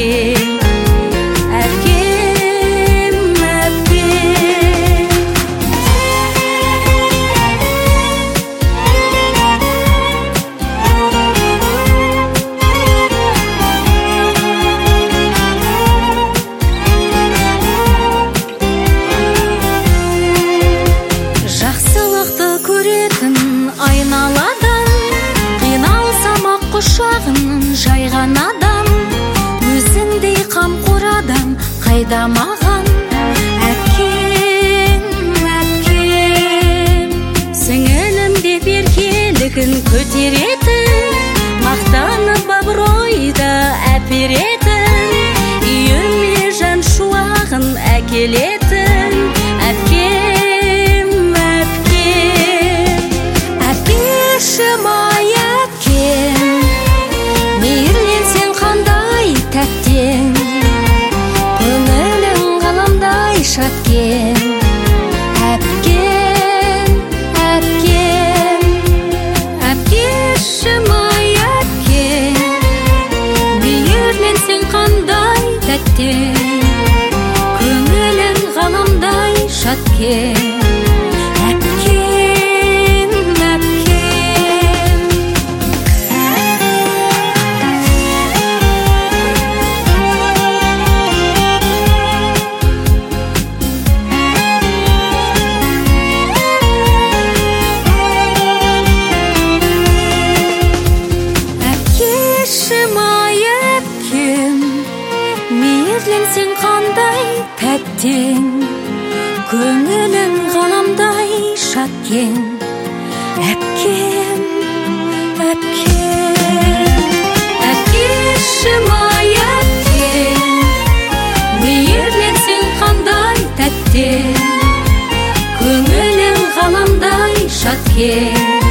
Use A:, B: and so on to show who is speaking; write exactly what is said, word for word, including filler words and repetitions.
A: әпкем, әпкем, әпкем. Жақсылықты көретін айналадан, қиналсам ақ құшағын жайған адам, өзіңдей қамқор адам қайда маған? Әпкем, әпкем, сіңілім деп еркелігін көтеретін, мақтанып абыройды әперетін, үйіме жан шуағын әкелетін. Әпкем, әпкем, әпкешім ай әпкем, мейірленсең қандай тәттен, көңілің ғаламдай шаткен. Әпкем, әпкем, әпкешім ай әпкем, мейірленсең қандай тәттен, көңілің ғаламдай шаткен. Мейірленсең қандай тәттен, көңілің ғаламдай шаткен. Әпкем, әпкем, әпкешім ай әпкем, мейірленсең қандай тәттен, көңілің ғаламдай шаткен.